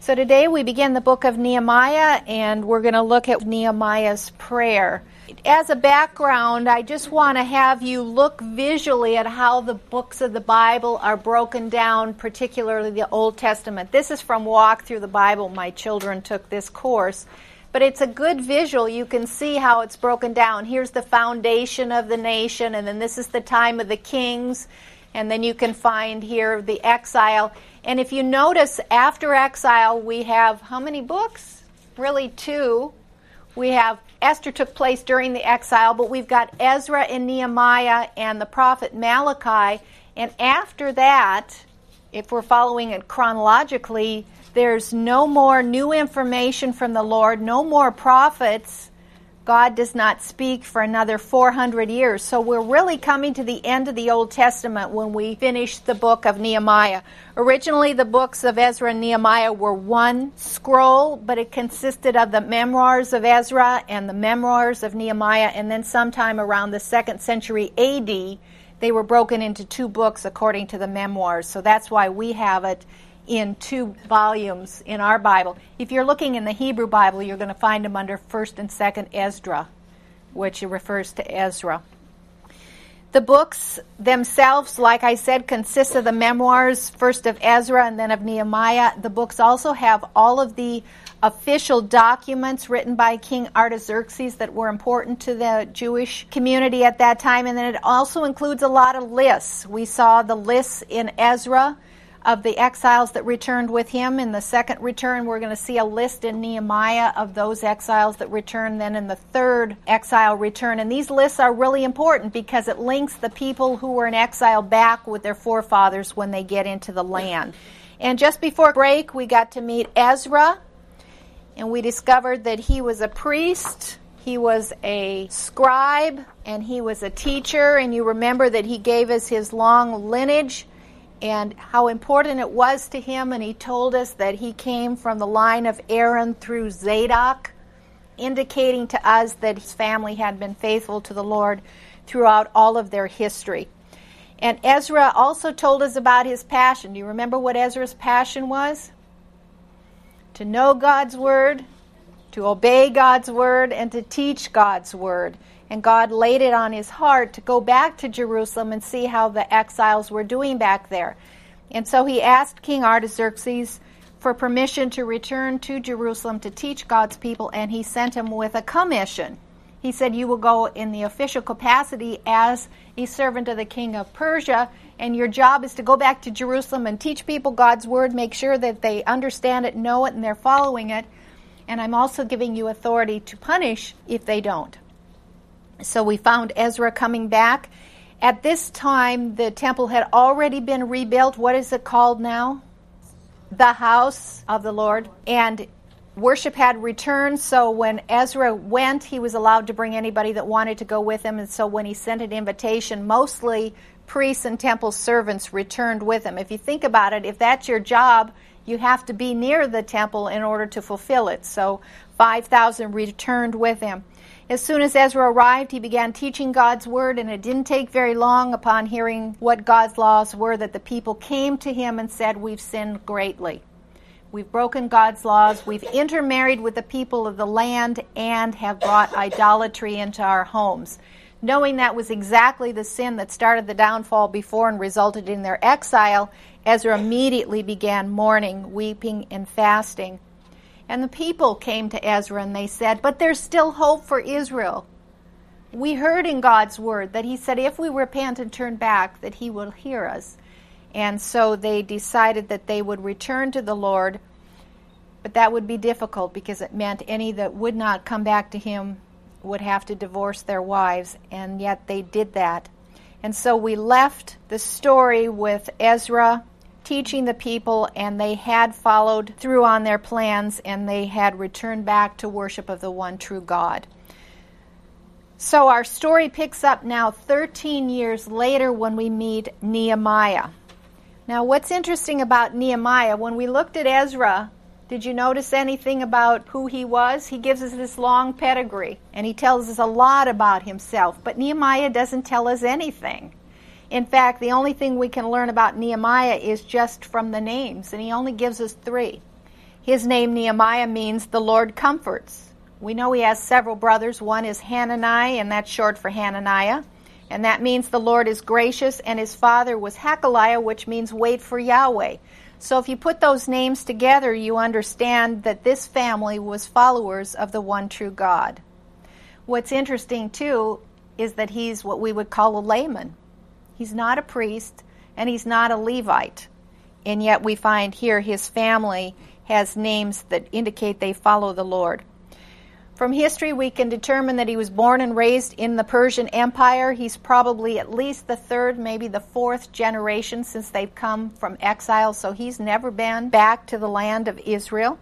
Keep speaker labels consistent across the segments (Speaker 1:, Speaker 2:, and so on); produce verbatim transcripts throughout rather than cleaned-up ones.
Speaker 1: So today we begin the book of Nehemiah, and we're going to look at Nehemiah's prayer. As a background, I just want to have you look visually at how the books of the Bible are broken down, particularly the Old Testament. This is from Walk Through the Bible. My children took this course. But it's a good visual. You can see how it's broken down. Here's the foundation of the nation, and then this is the time of the kings. And then you can find here the exile. And if you notice, after exile, we have how many books? Really two. We have Esther took place during the exile, but we've got Ezra and Nehemiah and the prophet Malachi. And after that, if we're following it chronologically, there's no more new information from the Lord, no more prophets. God does not speak for another four hundred years. So we're really coming to the end of the Old Testament when we finish the book of Nehemiah. Originally, the books of Ezra and Nehemiah were one scroll, but it consisted of the memoirs of Ezra and the memoirs of Nehemiah, and then sometime around the second century A D, they were broken into two books according to the memoirs. So that's why we have it in two volumes in our Bible. If you're looking in the Hebrew Bible, you're going to find them under first and second Esdra, which refers to Ezra. The books themselves, like I said, consist of the memoirs, first of Ezra and then of Nehemiah. The books also have all of the official documents written by King Artaxerxes that were important to the Jewish community at that time. And then it also includes a lot of lists. We saw the lists in Ezra of the exiles that returned with him. In the second return, we're going to see a list in Nehemiah of those exiles that returned then in the third exile return. And these lists are really important because it links the people who were in exile back with their forefathers when they get into the land. And just before break, we got to meet Ezra, and we discovered that he was a priest, he was a scribe, and he was a teacher. And you remember that he gave us his long lineage and how important it was to him, and he told us that he came from the line of Aaron through Zadok, indicating to us that his family had been faithful to the Lord throughout all of their history. And Ezra also told us about his passion. Do you remember what Ezra's passion was? To know God's word, to obey God's word, and to teach God's word. And God laid it on his heart to go back to Jerusalem and see how the exiles were doing back there. And so he asked King Artaxerxes for permission to return to Jerusalem to teach God's people, and he sent him with a commission. He said, you will go in the official capacity as a servant of the king of Persia, and your job is to go back to Jerusalem and teach people God's word, make sure that they understand it, know it, and they're following it. And I'm also giving you authority to punish if they don't. So we found Ezra coming back. At this time, the temple had already been rebuilt. What is it called now? The house of the Lord. And worship had returned, so when Ezra went, he was allowed to bring anybody that wanted to go with him. And so when he sent an invitation, mostly priests and temple servants returned with him. If you think about it, if that's your job, you have to be near the temple in order to fulfill it. So five thousand returned with him. As soon as Ezra arrived, he began teaching God's word, and it didn't take very long upon hearing what God's laws were that the people came to him and said, we've sinned greatly. We've broken God's laws. We've intermarried with the people of the land and have brought idolatry into our homes. Knowing that was exactly the sin that started the downfall before and resulted in their exile, Ezra immediately began mourning, weeping, and fasting. And the people came to Ezra and they said, but there's still hope for Israel. We heard in God's word that he said if we repent and turn back, that he will hear us. And so they decided that they would return to the Lord, but that would be difficult because it meant any that would not come back to him would have to divorce their wives, and yet they did that. And so we left the story with Ezra teaching the people, and they had followed through on their plans, and they had returned back to worship of the one true God. So our story picks up now thirteen years later when we meet Nehemiah. Now what's interesting about Nehemiah, when we looked at Ezra, did you notice anything about who he was? He gives us this long pedigree, and he tells us a lot about himself, but Nehemiah doesn't tell us anything. In fact, the only thing we can learn about Nehemiah is just from the names, and he only gives us three. His name Nehemiah means the Lord comforts. We know he has several brothers. One is Hanani, and that's short for Hananiah. And that means the Lord is gracious, and his father was Hakaliah, which means wait for Yahweh. So if you put those names together, you understand that this family was followers of the one true God. What's interesting, too, is that he's what we would call a layman. He's not a priest, and he's not a Levite. And yet we find here his family has names that indicate they follow the Lord. From history, we can determine that he was born and raised in the Persian Empire. He's probably at least the third, maybe the fourth generation since they've come from exile, so he's never been back to the land of Israel.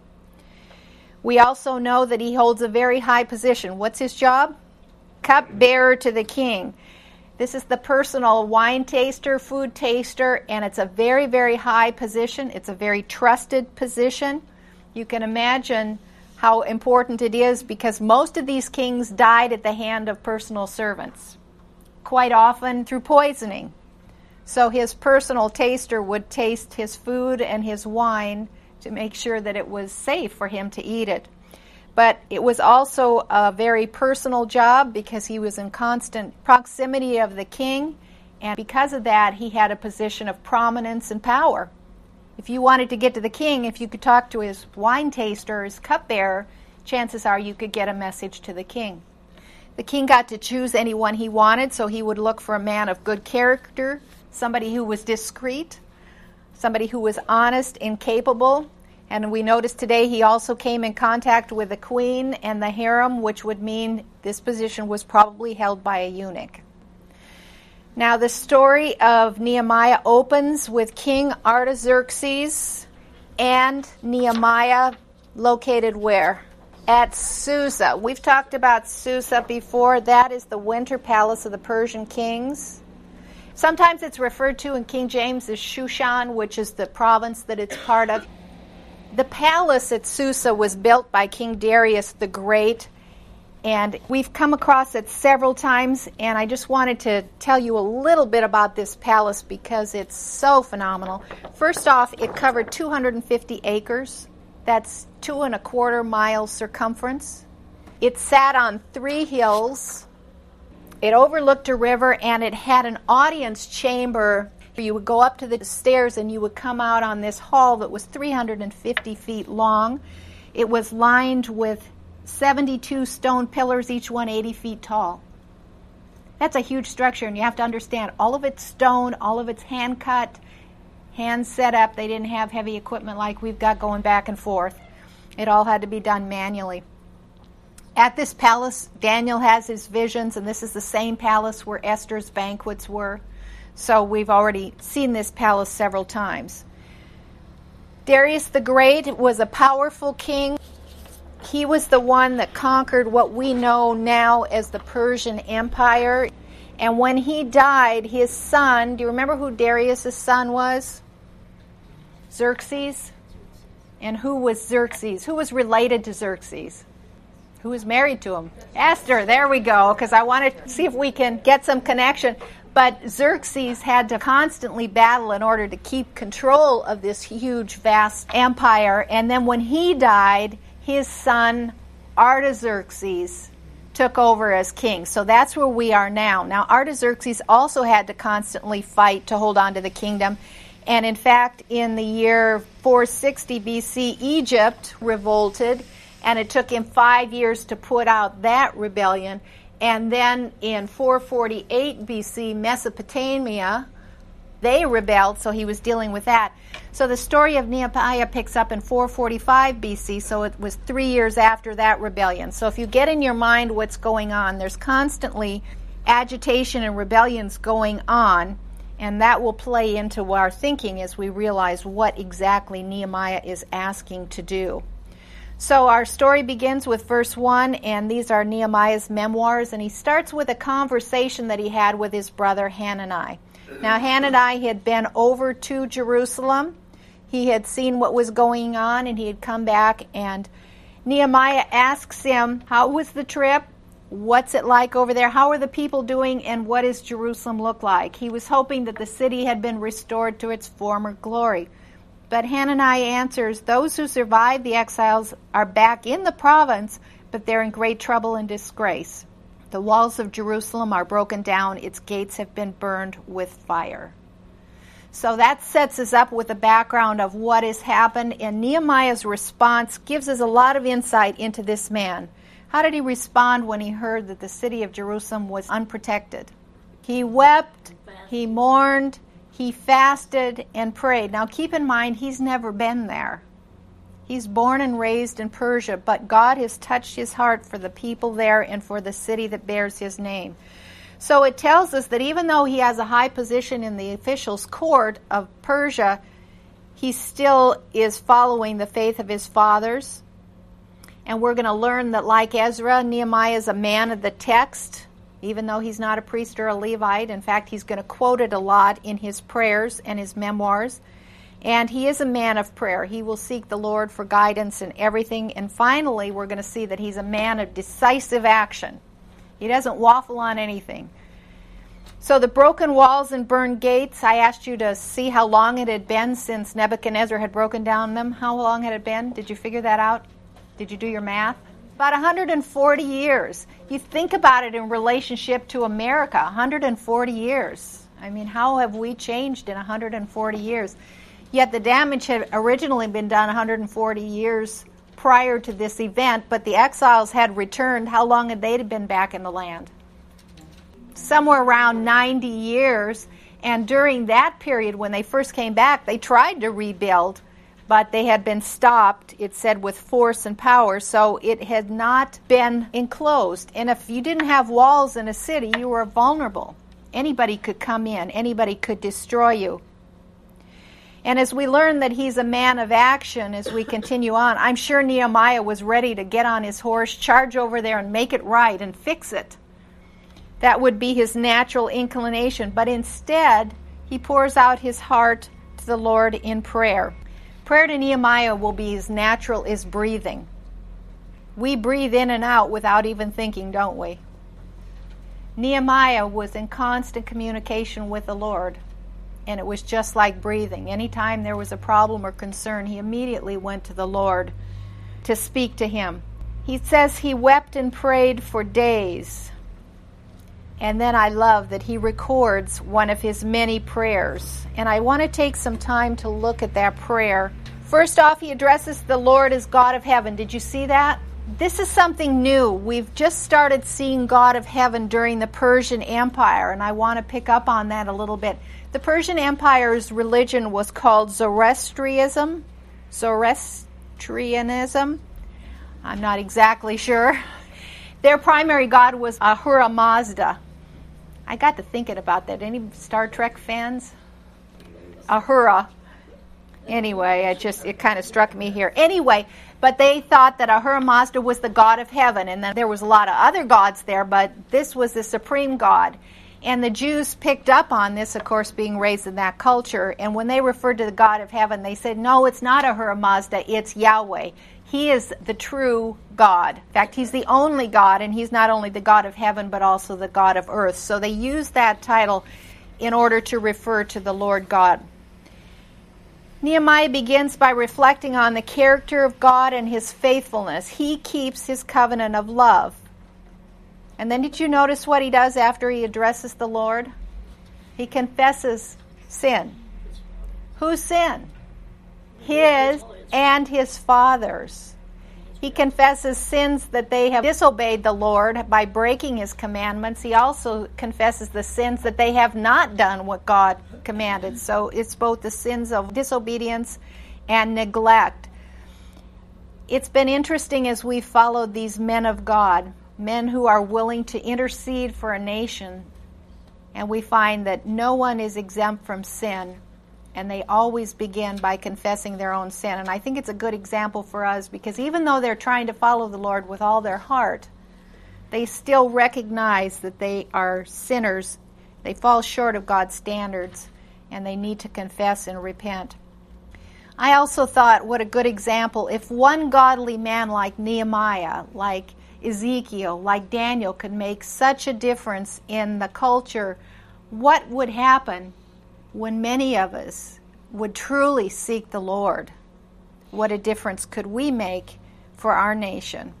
Speaker 1: We also know that he holds a very high position. What's his job? Cupbearer to the king. This is the personal wine taster, food taster, and it's a very, very high position. It's a very trusted position. You can imagine how important it is because most of these kings died at the hand of personal servants, quite often through poisoning. So his personal taster would taste his food and his wine to make sure that it was safe for him to eat it. But it was also a very personal job because he was in constant proximity of the king, and because of that, he had a position of prominence and power. If you wanted to get to the king, if you could talk to his wine taster, his cupbearer, chances are you could get a message to the king. The king got to choose anyone he wanted, so he would look for a man of good character, somebody who was discreet, somebody who was honest and capable. And we notice today he also came in contact with the queen and the harem, which would mean this position was probably held by a eunuch. Now, the story of Nehemiah opens with King Artaxerxes and Nehemiah located where? At Susa. We've talked about Susa before. That is the winter palace of the Persian kings. Sometimes it's referred to in King James as Shushan, which is the province that it's part of. The palace at Susa was built by King Darius the Great, and we've come across it several times, and I just wanted to tell you a little bit about this palace because it's so phenomenal. First off, it covered two hundred fifty acres. That's two and a quarter miles circumference. It sat on three hills. It overlooked a river, and it had an audience chamber. You would go up to the stairs and you would come out on this hall that was three hundred fifty feet long. It was lined with seventy-two stone pillars, each one eighty feet tall. That's a huge structure, and you have to understand all of it's stone, all of it's hand cut, hand set up. They didn't have heavy equipment like we've got going back and forth. It all had to be done manually. At this palace, Daniel has his visions, and this is the same palace where Esther's banquets were. So we've already seen this palace several times. Darius the Great was a powerful king. He was the one that conquered what we know now as the Persian Empire. And when he died, his son, do you remember who Darius' son was? Xerxes. And who was Xerxes? Who was related to Xerxes? Who was married to him? Esther. There we go, because I want to see if we can get some connection. But Xerxes had to constantly battle in order to keep control of this huge, vast empire. And then when he died, his son Artaxerxes took over as king. So that's where we are now. Now, Artaxerxes also had to constantly fight to hold on to the kingdom. And in fact, in the year four sixty B C, Egypt revolted, and it took him five years to put out that rebellion. And then in four forty-eight B C, Mesopotamia, they rebelled, so he was dealing with that. So the story of Nehemiah picks up in four forty-five B C, so it was three years after that rebellion. So if you get in your mind what's going on, there's constantly agitation and rebellions going on, and that will play into our thinking as we realize what exactly Nehemiah is asking to do. So our story begins with verse one, and these are Nehemiah's memoirs, and he starts with a conversation that he had with his brother Hanani. Now, Hanani had been over to Jerusalem. He had seen what was going on, and he had come back, and Nehemiah asks him, how was the trip? What's it like over there? How are the people doing, and what does Jerusalem look like? He was hoping that the city had been restored to its former glory. But Hananiah answers, those who survived the exiles are back in the province, but they're in great trouble and disgrace. The walls of Jerusalem are broken down. Its gates have been burned with fire. So that sets us up with a background of what has happened, and Nehemiah's response gives us a lot of insight into this man. How did he respond when he heard that the city of Jerusalem was unprotected? He wept, he mourned, he fasted and prayed. Now keep in mind, he's never been there. He's born and raised in Persia, but God has touched his heart for the people there and for the city that bears his name. So it tells us that even though he has a high position in the officials' court of Persia, he still is following the faith of his fathers. And we're going to learn that, like Ezra, Nehemiah is a man of the text, even though he's not a priest or a Levite. In fact, he's going to quote it a lot in his prayers and his memoirs. And he is a man of prayer. He will seek the Lord for guidance in everything. And finally, we're going to see that he's a man of decisive action. He doesn't waffle on anything. So the broken walls and burned gates, I asked you to see how long it had been since Nebuchadnezzar had broken down them. How long had it been? Did you figure that out? Did you do your math? About one hundred forty years. You think about it in relationship to America, one hundred forty years. I mean, how have we changed in one hundred forty years? Yet the damage had originally been done one hundred forty years prior to this event, but the exiles had returned. How long had they been back in the land? Somewhere around ninety years. And during that period, when they first came back, they tried to rebuild, but they had been stopped, it said, with force and power, so it had not been enclosed. And if you didn't have walls in a city, you were vulnerable. Anybody could come in. Anybody could destroy you. And as we learn that he's a man of action as we continue on, I'm sure Nehemiah was ready to get on his horse, charge over there and make it right and fix it. That would be his natural inclination. But instead, he pours out his heart to the Lord in prayer. Prayer to Nehemiah will be as natural as breathing. We breathe in and out without even thinking, don't we? Nehemiah was in constant communication with the Lord. And it was just like breathing. Anytime there was a problem or concern, he immediately went to the Lord to speak to him. He says he wept and prayed for days. And then I love that he records one of his many prayers. And I want to take some time to look at that prayer. First off, he addresses the Lord as God of heaven. Did you see that? This is something new. We've just started seeing God of heaven during the Persian Empire, and I want to pick up on that a little bit. The Persian Empire's religion was called Zoroastrianism. Zoroastrianism. I'm not exactly sure. Their primary god was Ahura Mazda. I got to thinking about that. Any Star Trek fans? Ahura. Anyway, it just it kind of struck me here. Anyway, but they thought that Ahura Mazda was the god of heaven, and then there was a lot of other gods there, but this was the supreme god. And the Jews picked up on this, of course, being raised in that culture. And when they referred to the God of heaven, they said, no, it's not Ahura Mazda, it's Yahweh. He is the true God. In fact, he's the only God, and he's not only the God of heaven, but also the God of earth. So they used that title in order to refer to the Lord God. Nehemiah begins by reflecting on the character of God and his faithfulness. He keeps his covenant of love. And then did you notice what he does after he addresses the Lord? He confesses sin. Whose sin? His and his father's. He confesses sins that they have disobeyed the Lord by breaking his commandments. He also confesses the sins that they have not done what God commanded. So it's both the sins of disobedience and neglect. It's been interesting as we followed these men of God, men who are willing to intercede for a nation, and we find that no one is exempt from sin, and they always begin by confessing their own sin. And I think it's a good example for us, because even though they're trying to follow the Lord with all their heart, they still recognize that they are sinners. They fall short of God's standards, and they need to confess and repent. I also thought, what a good example. If one godly man like Nehemiah, like Ezekiel, like Daniel, could make such a difference in the culture, what would happen when many of us would truly seek the Lord, what a difference could we make for our nation?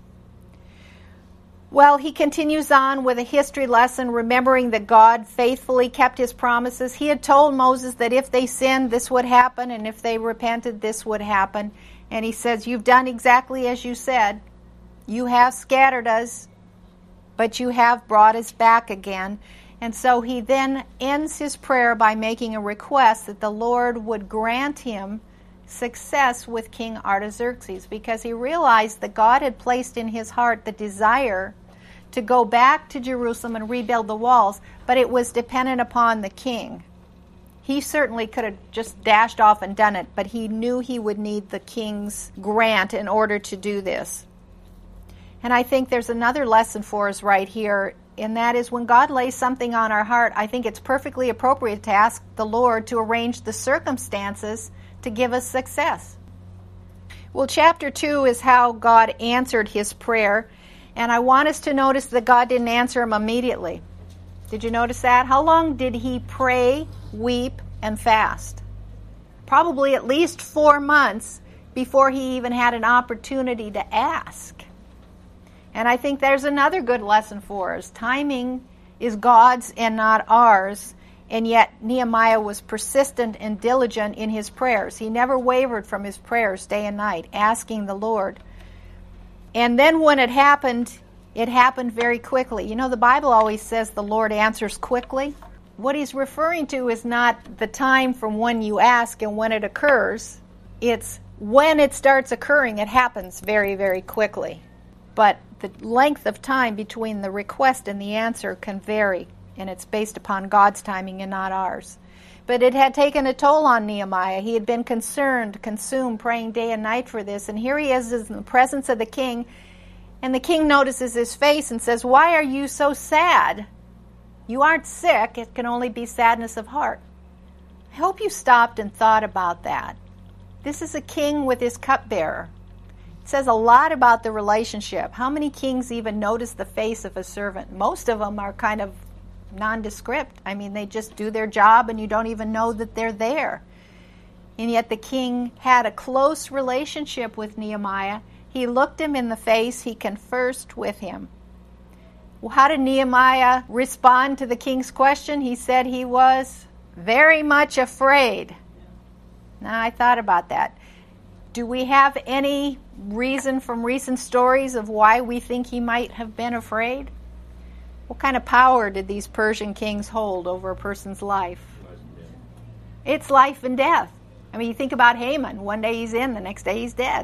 Speaker 1: Well, he continues on with a history lesson, remembering that God faithfully kept his promises. He had told Moses that if they sinned, this would happen, and if they repented, this would happen. And he says, you've done exactly as you said. You have scattered us, but you have brought us back again. And so he then ends his prayer by making a request that the Lord would grant him success with King Artaxerxes, because he realized that God had placed in his heart the desire to go back to Jerusalem and rebuild the walls, but it was dependent upon the king. He certainly could have just dashed off and done it, but he knew he would need the king's grant in order to do this. And I think there's another lesson for us right here, and that is when God lays something on our heart, I think it's perfectly appropriate to ask the Lord to arrange the circumstances to give us success. Well, chapter two is how God answered his prayer. And I want us to notice that God didn't answer him immediately. Did you notice that? How long did he pray, weep, and fast? Probably at least four months before he even had an opportunity to ask. And I think there's another good lesson for us. Timing is God's and not ours. And yet Nehemiah was persistent and diligent in his prayers. He never wavered from his prayers day and night, asking the Lord. And then when it happened, it happened very quickly. You know, the Bible always says the Lord answers quickly. What he's referring to is not the time from when you ask and when it occurs. It's when it starts occurring, it happens very, very quickly. But the length of time between the request and the answer can vary, and it's based upon God's timing and not ours. But it had taken a toll on Nehemiah. He had been concerned, consumed, praying day and night for this. And here he is in the presence of the king. And the king notices his face and says, why are you so sad? You aren't sick. It can only be sadness of heart. I hope you stopped and thought about that. This is a king with his cupbearer. It says a lot about the relationship. How many kings even notice the face of a servant? Most of them are kind of nondescript. I mean, they just do their job and you don't even know that they're there. And yet the king had a close relationship with Nehemiah. He looked him in the face. He conversed with him. Well, how did Nehemiah respond to the king's question? He said he was very much afraid. Now, I thought about that. Do we have any reason from recent stories of why we think he might have been afraid? What kind of power did these Persian kings hold over a person's life? It's life and death. I mean, you think about Haman. One day he's in, the next day he's dead.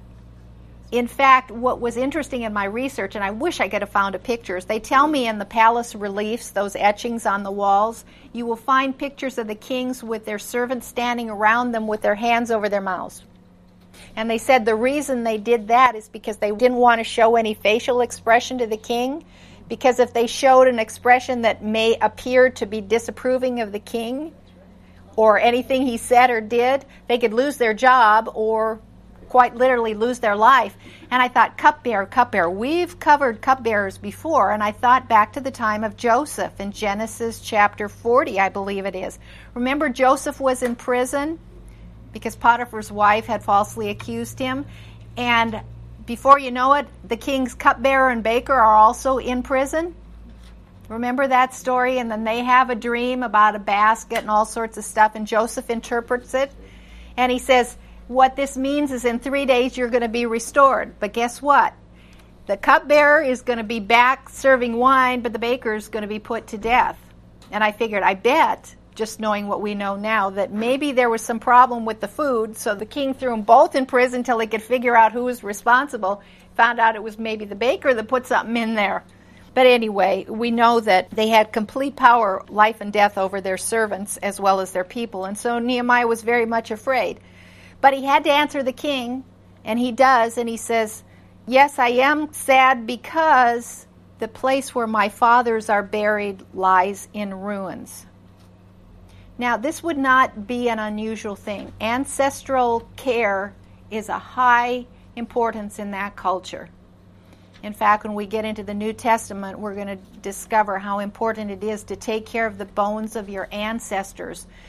Speaker 1: In fact, what was interesting in my research, and I wish I could have found a pictures, they tell me in the palace reliefs, those etchings on the walls, you will find pictures of the kings with their servants standing around them with their hands over their mouths. And they said the reason they did that is because they didn't want to show any facial expression to the king, because if they showed an expression that may appear to be disapproving of the king or anything he said or did, they could lose their job or quite literally lose their life. And I thought, cupbearer, cupbearer. We've covered cupbearers before, and I thought back to the time of Joseph in Genesis chapter forty, I believe it is. Remember, Joseph was in prison because Potiphar's wife had falsely accused him, and before you know it, the king's cupbearer and baker are also in prison. Remember that story? And then they have a dream about a basket and all sorts of stuff, and Joseph interprets it. And he says, what this means is in three days you're going to be restored. But guess what? The cupbearer is going to be back serving wine, but the baker is going to be put to death. And I figured, I bet, just knowing what we know now, that maybe there was some problem with the food, so the king threw them both in prison until he could figure out who was responsible. Found out it was maybe the baker that put something in there. But anyway, we know that they had complete power, life and death, over their servants as well as their people. And so Nehemiah was very much afraid. But he had to answer the king, and he does, and he says, yes, I am sad because the place where my fathers are buried lies in ruins. Now, this would not be an unusual thing. Ancestral care is a high importance in that culture. In fact, when we get into the New Testament, we're going to discover how important it is to take care of the bones of your ancestors.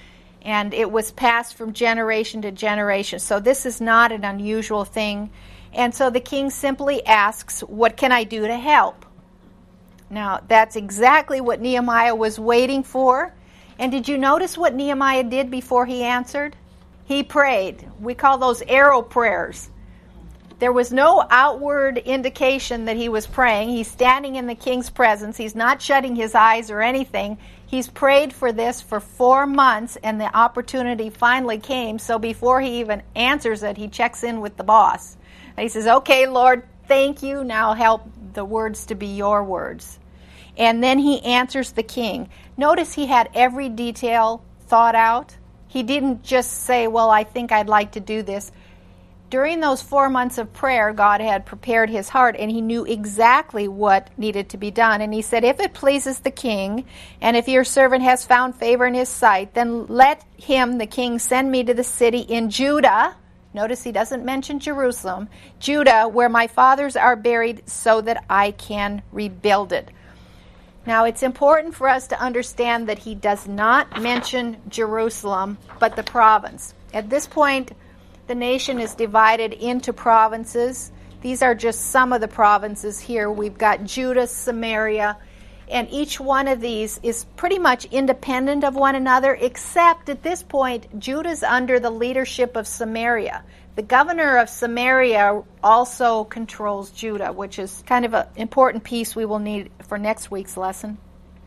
Speaker 1: and it was passed from generation to generation. So this is not an unusual thing. And so the king simply asks, what can I do to help? Now, that's exactly what Nehemiah was waiting for. And did you notice what Nehemiah did before he answered? He prayed. We call those arrow prayers. There was no outward indication that he was praying. He's standing in the king's presence. He's not shutting his eyes or anything. He's prayed for this for four months, and the opportunity finally came. So before he even answers it, he checks in with the boss. And he says, okay, Lord, thank you. Now help the words to be your words. And then he answers the king. Notice he had every detail thought out. He didn't just say, well, I think I'd like to do this. During those four months of prayer, God had prepared his heart, and he knew exactly what needed to be done. And he said, if it pleases the king, and if your servant has found favor in his sight, then let him, the king, send me to the city in Judah. Notice he doesn't mention Jerusalem. Judah, where my fathers are buried, so that I can rebuild it. Now, it's important for us to understand that he does not mention Jerusalem, but the province. At this point, the nation is divided into provinces. These are just some of the provinces here. We've got Judah, Samaria, and each one of these is pretty much independent of one another, except at this point, Judah's under the leadership of Samaria. The governor of Samaria also controls Judah, which is kind of an important piece we will need for next week's lesson.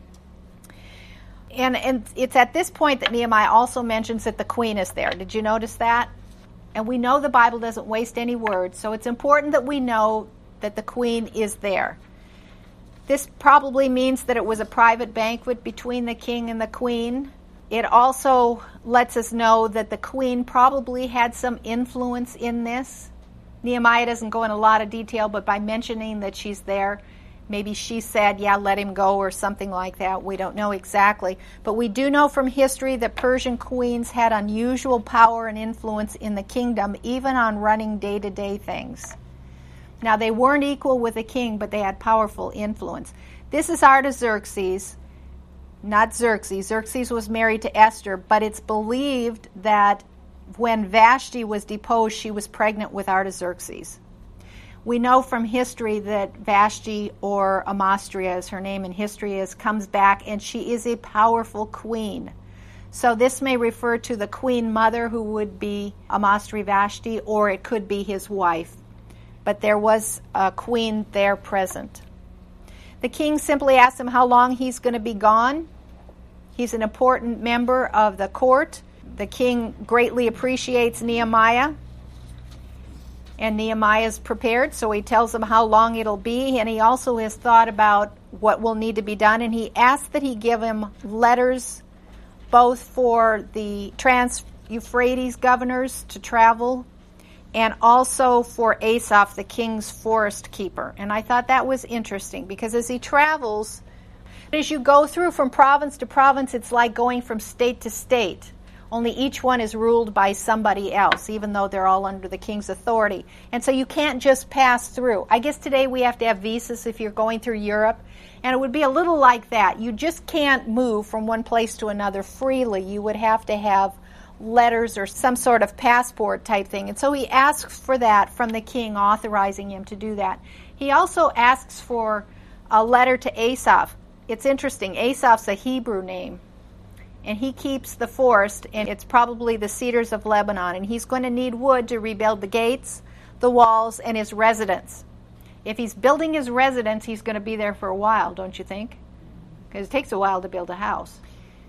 Speaker 1: And, and it's at this point that Nehemiah also mentions that the queen is there. Did you notice that? And we know the Bible doesn't waste any words, so it's important that we know that the queen is there. This probably means that it was a private banquet between the king and the queen. It also lets us know that the queen probably had some influence in this. Nehemiah doesn't go in a lot of detail, but by mentioning that she's there, maybe she said, yeah, let him go, or something like that. We don't know exactly. But we do know from history that Persian queens had unusual power and influence in the kingdom, even on running day-to-day things. Now, they weren't equal with the king, but they had powerful influence. This is Artaxerxes, not Xerxes. Xerxes was married to Esther, but it's believed that when Vashti was deposed, she was pregnant with Artaxerxes. We know from history that Vashti, or Amastria as her name in history is, comes back, and she is a powerful queen. So this may refer to the queen mother, who would be Amastri Vashti, or it could be his wife. But there was a queen there present. The king simply asked him how long he's going to be gone. He's an important member of the court. The king greatly appreciates Nehemiah. And Nehemiah is prepared, so he tells him how long it'll be, and he also has thought about what will need to be done, and he asks that he give him letters both for the Trans-Euphrates governors to travel and also for Asaph, the king's forest keeper. And I thought that was interesting, because as he travels, as you go through from province to province, it's like going from state to state. Only each one is ruled by somebody else, even though they're all under the king's authority. And so you can't just pass through. I guess today we have to have visas if you're going through Europe. And it would be a little like that. You just can't move from one place to another freely. You would have to have letters or some sort of passport type thing. And so he asks for that from the king, authorizing him to do that. He also asks for a letter to Asaph. It's interesting. Asaph's a Hebrew name. And he keeps the forest, and it's probably the cedars of Lebanon. And he's going to need wood to rebuild the gates, the walls, and his residence. If he's building his residence, he's going to be there for a while, don't you think? Because it takes a while to build a house.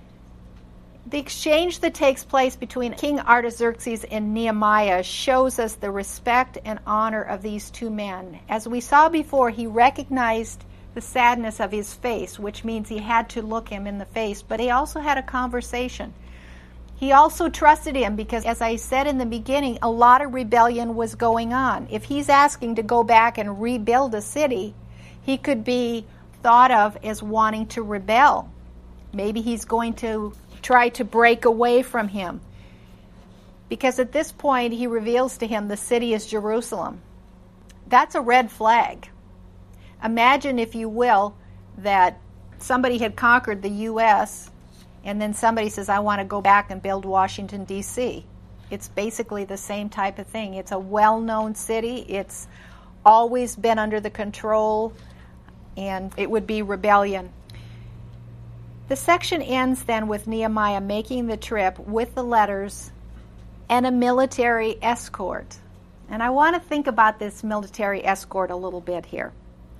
Speaker 1: The exchange that takes place between King Artaxerxes and Nehemiah shows us the respect and honor of these two men. As we saw before, he recognized the sadness of his face, which means he had to look him in the face, but he also had a conversation. He also trusted him because, as I said in the beginning, a lot of rebellion was going on. If he's asking to go back and rebuild a city, he could be thought of as wanting to rebel. Maybe he's going to try to break away from him. Because at this point, he reveals to him the city is Jerusalem. That's a red flag. Imagine, if you will, that somebody had conquered the U S And then somebody says, I want to go back and build Washington, D C It's basically the same type of thing. It's a well-known city. It's always been under the control, and it would be rebellion. The section ends then with Nehemiah making the trip with the letters and a military escort. And I want to think about this military escort a little bit here.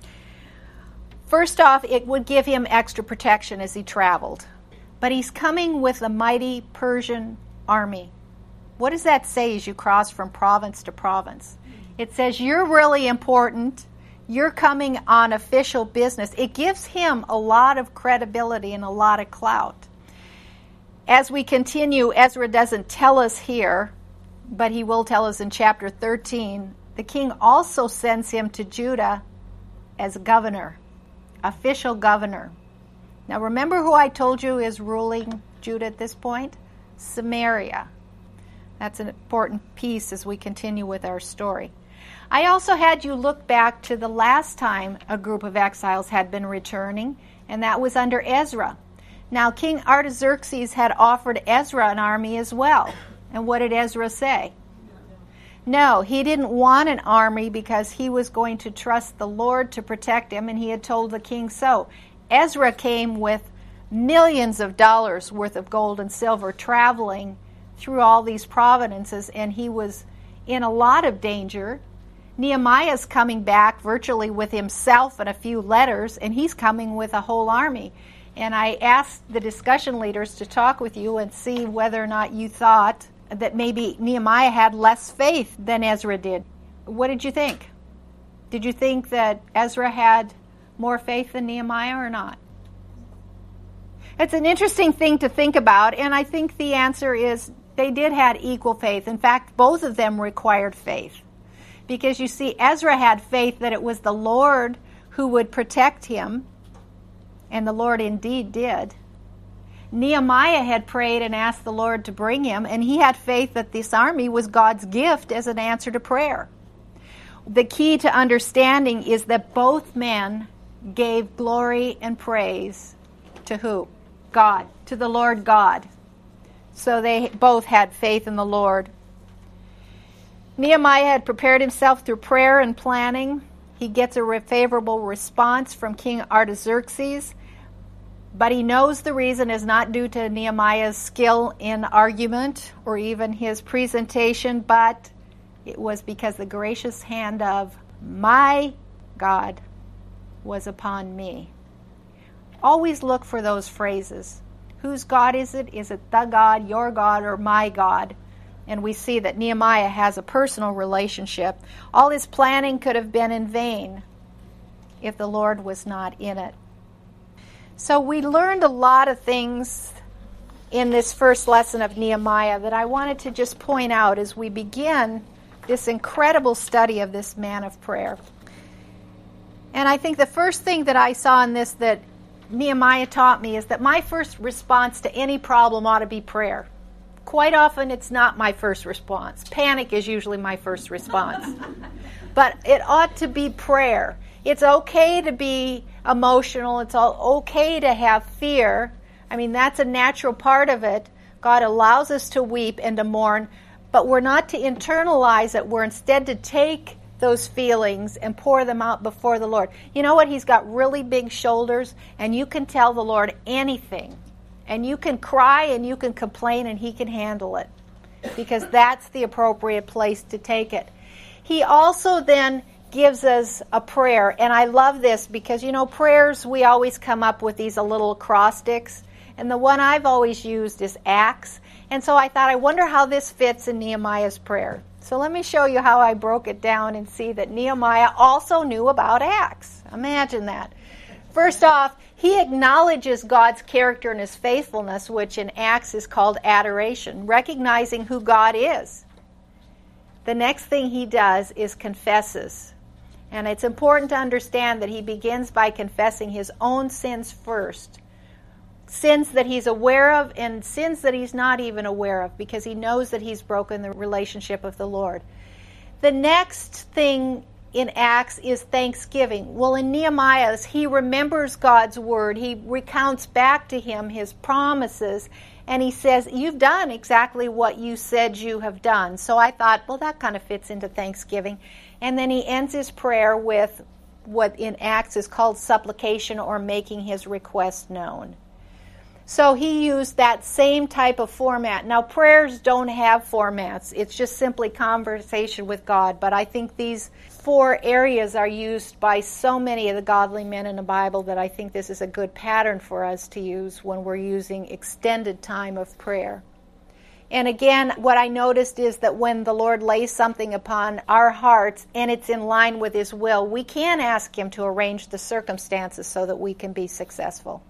Speaker 1: First off, it would give him extra protection as he traveled. But he's coming with a mighty Persian army. What does that say as you cross from province to province? It says you're really important. You're coming on official business. It gives him a lot of credibility and a lot of clout. As we continue, Ezra doesn't tell us here, but he will tell us in chapter thirteen, the king also sends him to Judah as governor, official governor. Now remember who I told you is ruling Judah at this point? Samaria. That's an important piece as we continue with our story. I also had you look back to the last time a group of exiles had been returning, and that was under Ezra. Now, King Artaxerxes had offered Ezra an army as well. And what did Ezra say? No, he didn't want an army because he was going to trust the Lord to protect him, and he had told the king so. Ezra came with millions of dollars worth of gold and silver, traveling through all these provinces, and he was in a lot of danger. Nehemiah's coming back virtually with himself and a few letters, and he's coming with a whole army. And I asked the discussion leaders to talk with you and see whether or not you thought that maybe Nehemiah had less faith than Ezra did. What did you think? Did you think that Ezra had more faith than Nehemiah or not? It's an interesting thing to think about, and I think the answer is they did have equal faith. In fact, both of them required faith. Because you see, Ezra had faith that it was the Lord who would protect him, and the Lord indeed did. Nehemiah had prayed and asked the Lord to bring him, and he had faith that this army was God's gift as an answer to prayer. The key to understanding is that both men gave glory and praise to who? God, to the Lord God. So they both had faith in the Lord. Nehemiah had prepared himself through prayer and planning. He gets a favorable response from King Artaxerxes, but he knows the reason is not due to Nehemiah's skill in argument or even his presentation, but it was because the gracious hand of my God was upon me. Always look for those phrases. Whose God is it? Is it the God, your God, or my God? And we see that Nehemiah has a personal relationship. All his planning could have been in vain if the Lord was not in it. So we learned a lot of things in this first lesson of Nehemiah that I wanted to just point out as we begin this incredible study of this man of prayer. And I think the first thing that I saw in this that Nehemiah taught me is that my first response to any problem ought to be prayer. Quite often it's not my first response. Panic is usually my first response. But it ought to be prayer. It's okay to be emotional. It's all okay to have fear. I mean, that's a natural part of it. God allows us to weep and to mourn, but we're not to internalize it. We're instead to take those feelings and pour them out before the Lord. You know what? He's got really big shoulders, and you can tell the Lord anything. And you can cry and you can complain and he can handle it, because that's the appropriate place to take it. He also then gives us a prayer, and I love this because, you know, prayers, we always come up with these little acrostics, and the one I've always used is Acts. And so I thought, I wonder how this fits in Nehemiah's prayer. So let me show you how I broke it down and see that Nehemiah also knew about Acts. Imagine that. First off, he acknowledges God's character and his faithfulness, which in Acts is called adoration, recognizing who God is. The next thing he does is confesses. And it's important to understand that he begins by confessing his own sins first. Sins that he's aware of and sins that he's not even aware of, because he knows that he's broken the relationship of the Lord. The next thing in Acts is thanksgiving. Well, in Nehemiah, he remembers God's word. He recounts back to him his promises, and he says, you've done exactly what you said you have done. So I thought, well, that kind of fits into thanksgiving. And then he ends his prayer with what in Acts is called supplication, or making his request known. So he used that same type of format. Now, prayers don't have formats. It's just simply conversation with God. But I think these four areas are used by so many of the godly men in the Bible that I think this is a good pattern for us to use when we're using extended time of prayer. And again, what I noticed is that when the Lord lays something upon our hearts and it's in line with His will, we can ask Him to arrange the circumstances so that we can be successful.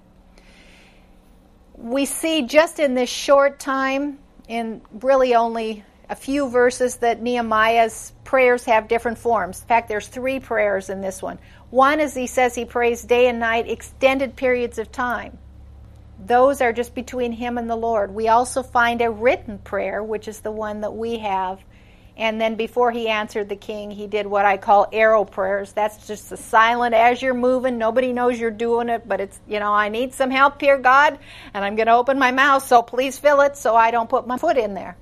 Speaker 1: We see just in this short time, in really only a few verses, that Nehemiah's prayers have different forms. In fact, there's three prayers in this one. One is he says he prays day and night, extended periods of time. Those are just between him and the Lord. We also find a written prayer, which is the one that we have. And then before he answered the king, he did what I call arrow prayers. That's just the silent as you're moving. Nobody knows you're doing it, but it's, you know, I need some help here, God, and I'm going to open my mouth, so please fill it so I don't put my foot in there.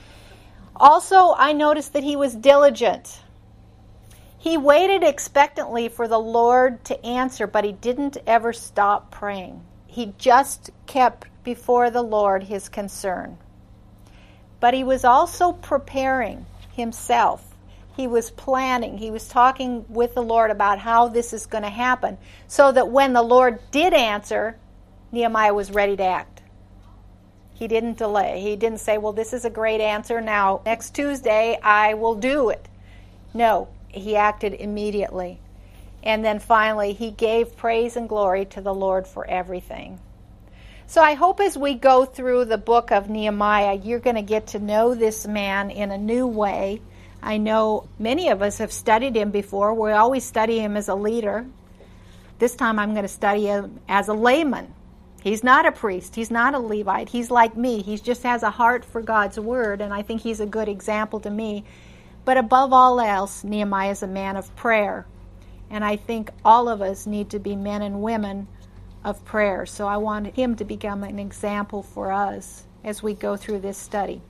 Speaker 1: Also, I noticed that he was diligent. He waited expectantly for the Lord to answer, but he didn't ever stop praying. He just kept before the Lord his concern. But he was also preparing himself. He was planning. He was talking with the Lord about how this is going to happen, so that when the Lord did answer, Nehemiah was ready to act. He didn't delay. He didn't say, well, this is a great answer. Now, next Tuesday, I will do it. No, he acted immediately. And then finally, he gave praise and glory to the Lord for everything. So I hope as we go through the book of Nehemiah, you're going to get to know this man in a new way. I know many of us have studied him before. We always study him as a leader. This time I'm going to study him as a layman. He's not a priest. He's not a Levite. He's like me. He just has a heart for God's word, and I think he's a good example to me. But above all else, Nehemiah is a man of prayer. And I think all of us need to be men and women of prayer. So I want him to become an example for us as we go through this study.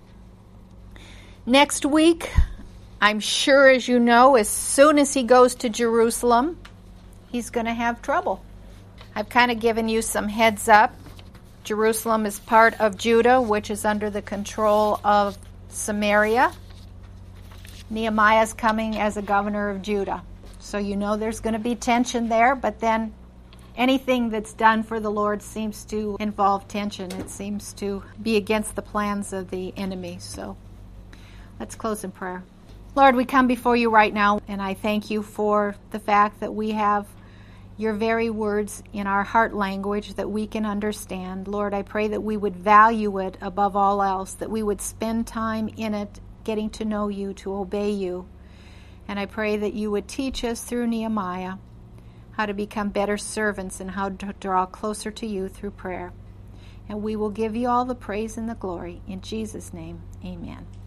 Speaker 1: Next week, I'm sure, as you know, as soon as he goes to Jerusalem, he's going to have trouble. I've kind of given you some heads up. Jerusalem is part of Judah, which is under the control of Samaria. Nehemiah is coming as a governor of Judah. So you know there's going to be tension there, but then anything that's done for the Lord seems to involve tension. It seems to be against the plans of the enemy. So let's close in prayer. Lord, we come before you right now, and I thank you for the fact that we have your very words in our heart language that we can understand. Lord, I pray that we would value it above all else, that we would spend time in it, getting to know you, to obey you. And I pray that you would teach us through Nehemiah how to become better servants and how to draw closer to you through prayer. And we will give you all the praise and the glory. In Jesus' name, amen.